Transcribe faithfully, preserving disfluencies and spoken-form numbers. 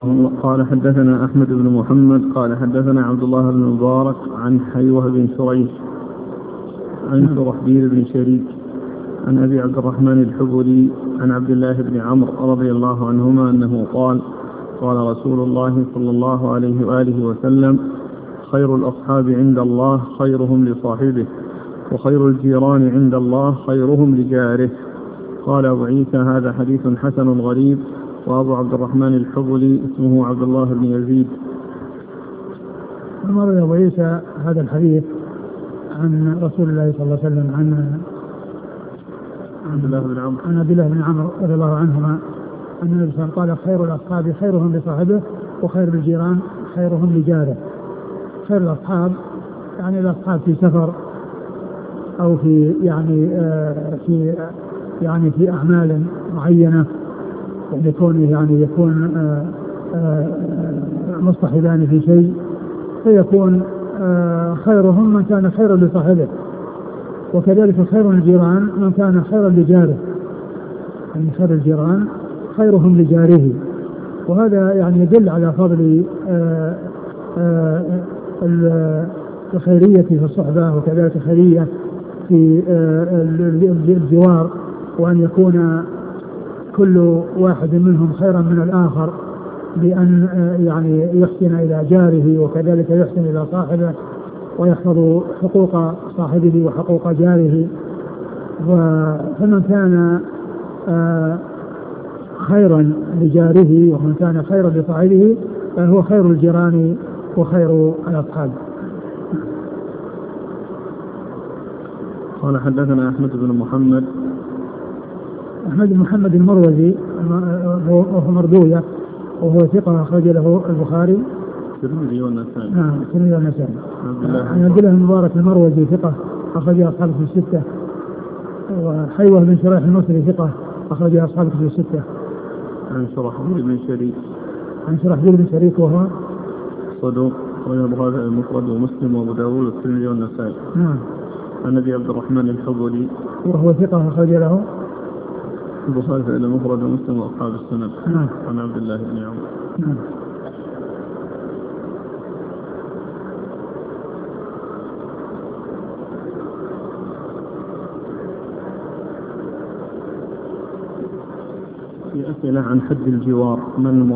قال حدثنا أحمد بن محمد قال حدثنا عبد الله بن مبارك عن حيوة بن شريح عن شرحبيل بن شريك عن أبي عبد الرحمن الحبلي عن عبد الله بن عمرو رضي الله عنهما أنه قال قال رسول الله صلى الله عليه وآله وسلم: خير الأصحاب عند الله خيرهم لصاحبه، وخير الجيران عند الله خيرهم لجاره. قال أبو عيسى: هذا حديث حسن غريب. وأبو عبد الرحمن الحبلي اسمه عبد الله بن يزيد. مر أبو عيسى هذا الحديث عن رسول الله صلى الله عليه وسلم عن عبد الله بن عمرو عن عبد الله بن عمرو رضي الله عنهما أن النبي صلى الله عليه وسلم قال: خير الأصحاب خيرهم لصاحبه، وخير الجيران خيرهم لجاره. خير الأصحاب يعني الأصحاب في سفر أو في يعني آه في يعني في أعمال معينة، يكون يعني يكون آه آه مصطحبان في شيء، فيكون آه خيرهم من كان خيرا لصاحبه، وكذلك خير الجيران من كان خيرا لجاره، يعني خير الجيران خيرهم لجاره. وهذا يعني يدل على فضل آه آه الخيرية في الصحبة، وكذلك الخيرية في آه الجوار، وأن يكون كل واحد منهم خيرا من الآخر بأن يعني يحسن إلى جاره، وكذلك يحسن إلى صاحبه، ويحفظ حقوق صاحبه وحقوق جاره. فمن كان خيرا لجاره ومن كان خيرا لصاحبه فهو خير الجيران وخير الأصحاب. قال حدثنا أحمد بن محمد أحمد بن محمد المروزي وهو مردوية، وهو ثقة أخرج له البخاري الترمذي والنسائي. نعم الترمذي والنسائي. عن عبد الله بن مبارك المروزي ثقة أخرج أصحابه في الستة. وحيوة بن شريح المصري ثقة أخرج أصحابه في الستة. عن شرحبيل بن شريك عن شرحبيل بن شريك وهو صدوق أخرج البخاري المفرد ومسلم وأبو داود والترمذي والنسائي. نعم. عن أبي عبد الرحمن الحبلي وهو ثقة أخرج له البخاري المفرد ومسلم وأصحاب السنن. نعم. عن عبد الله بن عمرو. نعم. في أسئلة عن حد الجوار. من